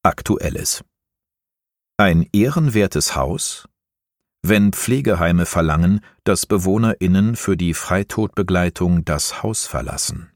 Aktuelles. Ein ehrenwertes Haus, wenn Pflegeheime verlangen, dass BewohnerInnen für die Freitodbegleitung das Haus verlassen.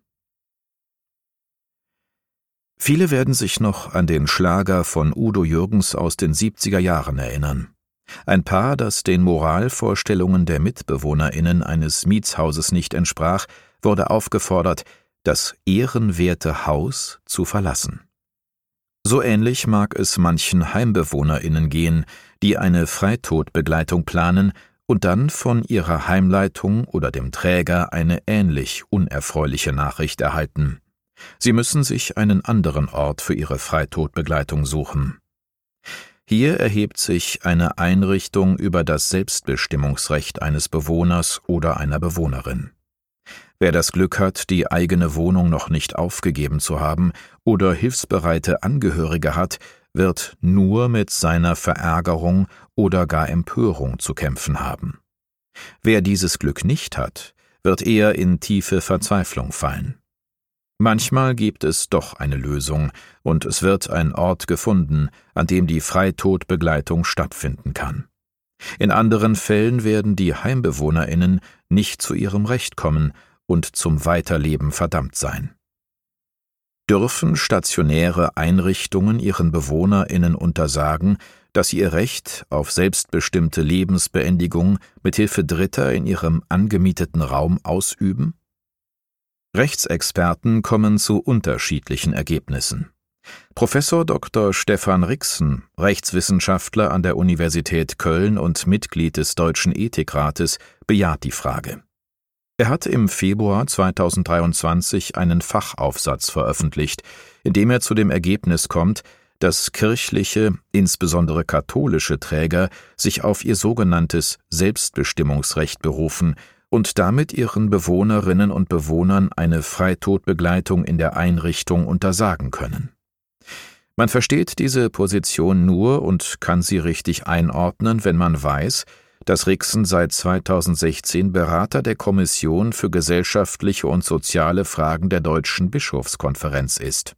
Viele werden sich noch an den Schlager von Udo Jürgens aus den 70er Jahren erinnern. Ein Paar, das den Moralvorstellungen der MitbewohnerInnen eines Mietshauses nicht entsprach, wurde aufgefordert, das ehrenwerte Haus zu verlassen. So ähnlich mag es manchen HeimbewohnerInnen gehen, die eine Freitodbegleitung planen und dann von ihrer Heimleitung oder dem Träger eine ähnlich unerfreuliche Nachricht erhalten. Sie müssen sich einen anderen Ort für ihre Freitodbegleitung suchen. Hier erhebt sich eine Einrichtung über das Selbstbestimmungsrecht eines Bewohners oder einer Bewohnerin. Wer das Glück hat, die eigene Wohnung noch nicht aufgegeben zu haben oder hilfsbereite Angehörige hat, wird nur mit seiner Verärgerung oder gar Empörung zu kämpfen haben. Wer dieses Glück nicht hat, wird eher in tiefe Verzweiflung fallen. Manchmal gibt es doch eine Lösung und es wird ein Ort gefunden, an dem die Freitodbegleitung stattfinden kann. In anderen Fällen werden die HeimbewohnerInnen nicht zu ihrem Recht kommen und zum Weiterleben verdammt sein. Dürfen stationäre Einrichtungen ihren BewohnerInnen untersagen, dass sie ihr Recht auf selbstbestimmte Lebensbeendigung mithilfe Dritter in ihrem angemieteten Raum ausüben? Rechtsexperten kommen zu unterschiedlichen Ergebnissen. Professor Dr. Stefan Rixen, Rechtswissenschaftler an der Universität Köln und Mitglied des Deutschen Ethikrates, bejaht die Frage. Er hat im Februar 2023 einen Fachaufsatz veröffentlicht, in dem er zu dem Ergebnis kommt, dass kirchliche, insbesondere katholische Träger sich auf ihr sogenanntes Selbstbestimmungsrecht berufen und damit ihren Bewohnerinnen und Bewohnern eine Freitodbegleitung in der Einrichtung untersagen können. Man versteht diese Position nur und kann sie richtig einordnen, wenn man weiß, dass Rixen seit 2016 Berater der Kommission für gesellschaftliche und soziale Fragen der Deutschen Bischofskonferenz ist.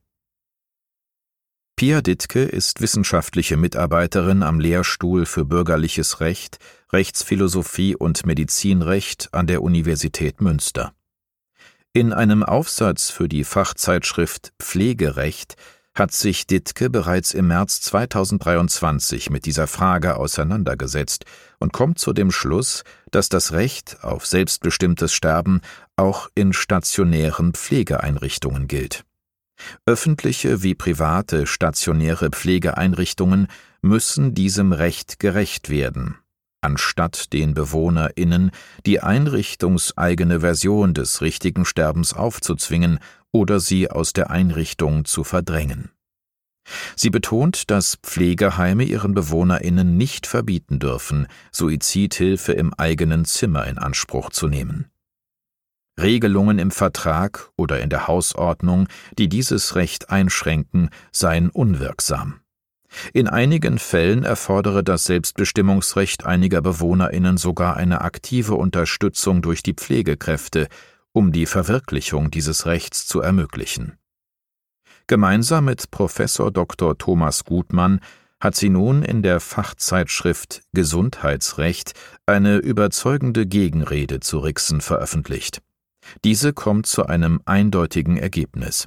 Pia Dittke ist wissenschaftliche Mitarbeiterin am Lehrstuhl für Bürgerliches Recht, Rechtsphilosophie und Medizinrecht an der Universität Münster. In einem Aufsatz für die Fachzeitschrift Pflegerecht hat sich Dittke bereits im März 2023 mit dieser Frage auseinandergesetzt und kommt zu dem Schluss, dass das Recht auf selbstbestimmtes Sterben auch in stationären Pflegeeinrichtungen gilt. Öffentliche wie private stationäre Pflegeeinrichtungen müssen diesem Recht gerecht werden, anstatt den BewohnerInnen die einrichtungseigene Version des richtigen Sterbens aufzuzwingen oder sie aus der Einrichtung zu verdrängen. Sie betont, dass Pflegeheime ihren BewohnerInnen nicht verbieten dürfen, Suizidhilfe im eigenen Zimmer in Anspruch zu nehmen. Regelungen im Vertrag oder in der Hausordnung, die dieses Recht einschränken, seien unwirksam. In einigen Fällen erfordere das Selbstbestimmungsrecht einiger BewohnerInnen sogar eine aktive Unterstützung durch die Pflegekräfte, um die Verwirklichung dieses Rechts zu ermöglichen. Gemeinsam mit Professor Dr. Thomas Gutmann hat sie nun in der Fachzeitschrift Gesundheitsrecht eine überzeugende Gegenrede zu Rixen veröffentlicht. Diese kommt zu einem eindeutigen Ergebnis.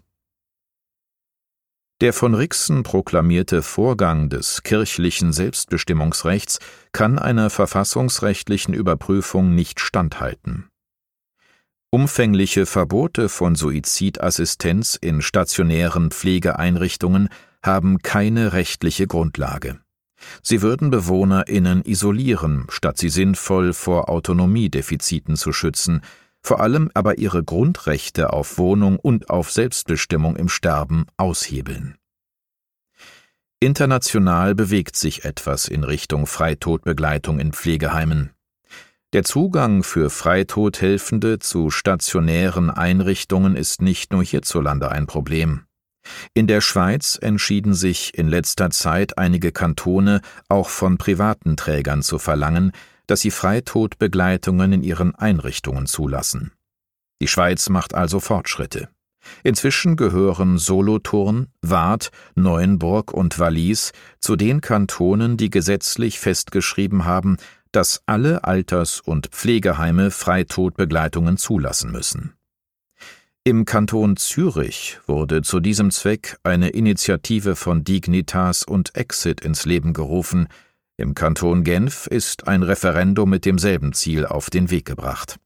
Der von Rixen proklamierte Vorgang des kirchlichen Selbstbestimmungsrechts kann einer verfassungsrechtlichen Überprüfung nicht standhalten. Umfängliche Verbote von Suizidassistenz in stationären Pflegeeinrichtungen haben keine rechtliche Grundlage. Sie würden BewohnerInnen isolieren, statt sie sinnvoll vor Autonomiedefiziten zu schützen, vor allem aber ihre Grundrechte auf Wohnung und auf Selbstbestimmung im Sterben aushebeln. International bewegt sich etwas in Richtung Freitodbegleitung in Pflegeheimen. Der Zugang für Freitodhelfende zu stationären Einrichtungen ist nicht nur hierzulande ein Problem. In der Schweiz entschieden sich in letzter Zeit einige Kantone, auch von privaten Trägern zu verlangen, dass sie Freitodbegleitungen in ihren Einrichtungen zulassen. Die Schweiz macht also Fortschritte. Inzwischen gehören Solothurn, Waadt, Neuenburg und Wallis zu den Kantonen, die gesetzlich festgeschrieben haben, dass alle Alters- und Pflegeheime Freitodbegleitungen zulassen müssen. Im Kanton Zürich wurde zu diesem Zweck eine Initiative von Dignitas und Exit ins Leben gerufen. Im Kanton Genf ist ein Referendum mit demselben Ziel auf den Weg gebracht.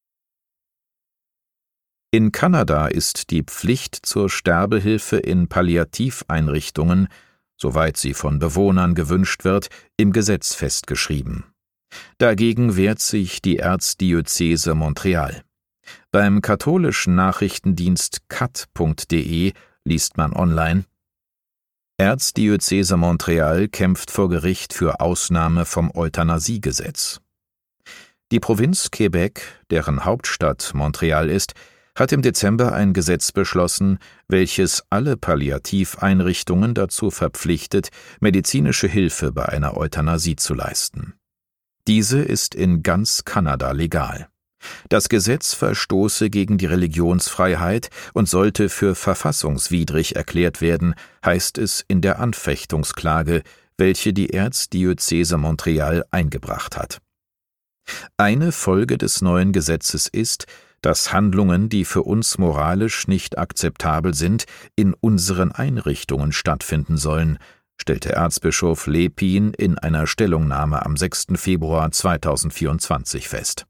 In Kanada ist die Pflicht zur Sterbehilfe in Palliativeinrichtungen, soweit sie von Bewohnern gewünscht wird, im Gesetz festgeschrieben. Dagegen wehrt sich die Erzdiözese Montreal. Beim katholischen Nachrichtendienst cat.de liest man online: Erzdiözese Montreal kämpft vor Gericht für Ausnahme vom Euthanasiegesetz. Die Provinz Quebec, deren Hauptstadt Montreal ist, hat im Dezember ein Gesetz beschlossen, welches alle Palliativeinrichtungen dazu verpflichtet, medizinische Hilfe bei einer Euthanasie zu leisten. Diese ist in ganz Kanada legal. Das Gesetz verstoße gegen die Religionsfreiheit und sollte für verfassungswidrig erklärt werden, heißt es in der Anfechtungsklage, welche die Erzdiözese Montreal eingebracht hat. Eine Folge des neuen Gesetzes ist, dass Handlungen, die für uns moralisch nicht akzeptabel sind, in unseren Einrichtungen stattfinden sollen, stellte Erzbischof Lepin in einer Stellungnahme am 6. Februar 2024 fest.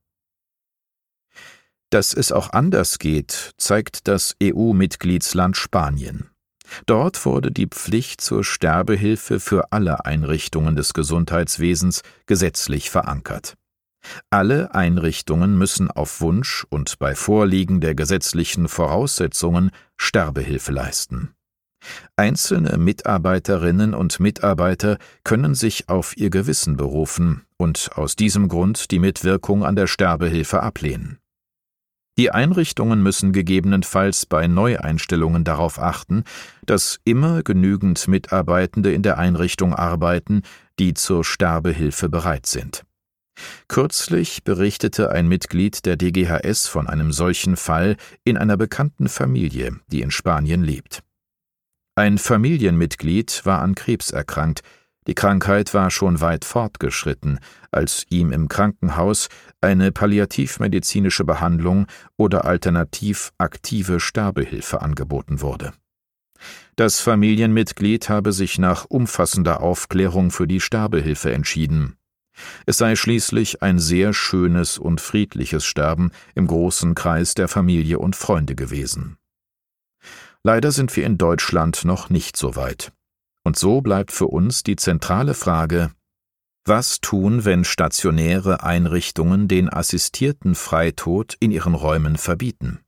Dass es auch anders geht, zeigt das EU-Mitgliedsland Spanien. Dort wurde die Pflicht zur Sterbehilfe für alle Einrichtungen des Gesundheitswesens gesetzlich verankert. Alle Einrichtungen müssen auf Wunsch und bei Vorliegen der gesetzlichen Voraussetzungen Sterbehilfe leisten. Einzelne Mitarbeiterinnen und Mitarbeiter können sich auf ihr Gewissen berufen und aus diesem Grund die Mitwirkung an der Sterbehilfe ablehnen. Die Einrichtungen müssen gegebenenfalls bei Neueinstellungen darauf achten, dass immer genügend Mitarbeitende in der Einrichtung arbeiten, die zur Sterbehilfe bereit sind. Kürzlich berichtete ein Mitglied der DGHS von einem solchen Fall in einer bekannten Familie, die in Spanien lebt. Ein Familienmitglied war an Krebs erkrankt. Die Krankheit war schon weit fortgeschritten, als ihm im Krankenhaus eine palliativmedizinische Behandlung oder alternativ aktive Sterbehilfe angeboten wurde. Das Familienmitglied habe sich nach umfassender Aufklärung für die Sterbehilfe entschieden. Es sei schließlich ein sehr schönes und friedliches Sterben im großen Kreis der Familie und Freunde gewesen. Leider sind wir in Deutschland noch nicht so weit. Und so bleibt für uns die zentrale Frage: Was tun, wenn stationäre Einrichtungen den assistierten Freitod in ihren Räumen verbieten?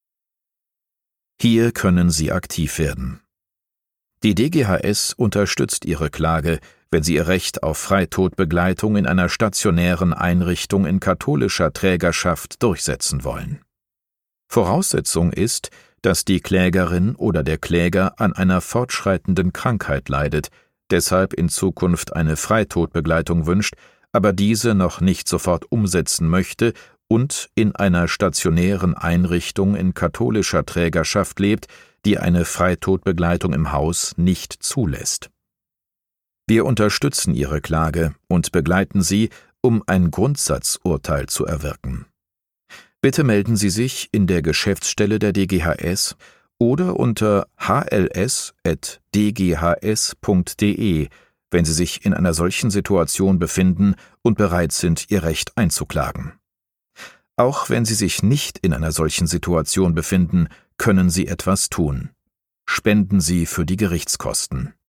Hier können Sie aktiv werden. Die DGHS unterstützt Ihre Klage, wenn Sie Ihr Recht auf Freitodbegleitung in einer stationären Einrichtung in katholischer Trägerschaft durchsetzen wollen. Voraussetzung ist, dass die Klägerin oder der Kläger an einer fortschreitenden Krankheit leidet, deshalb in Zukunft eine Freitodbegleitung wünscht, aber diese noch nicht sofort umsetzen möchte und in einer stationären Einrichtung in katholischer Trägerschaft lebt, die eine Freitodbegleitung im Haus nicht zulässt. Wir unterstützen Ihre Klage und begleiten Sie, um ein Grundsatzurteil zu erwirken. Bitte melden Sie sich in der Geschäftsstelle der DGHS oder unter hls@dghs.de, wenn Sie sich in einer solchen Situation befinden und bereit sind, Ihr Recht einzuklagen. Auch wenn Sie sich nicht in einer solchen Situation befinden, können Sie etwas tun. Spenden Sie für die Gerichtskosten.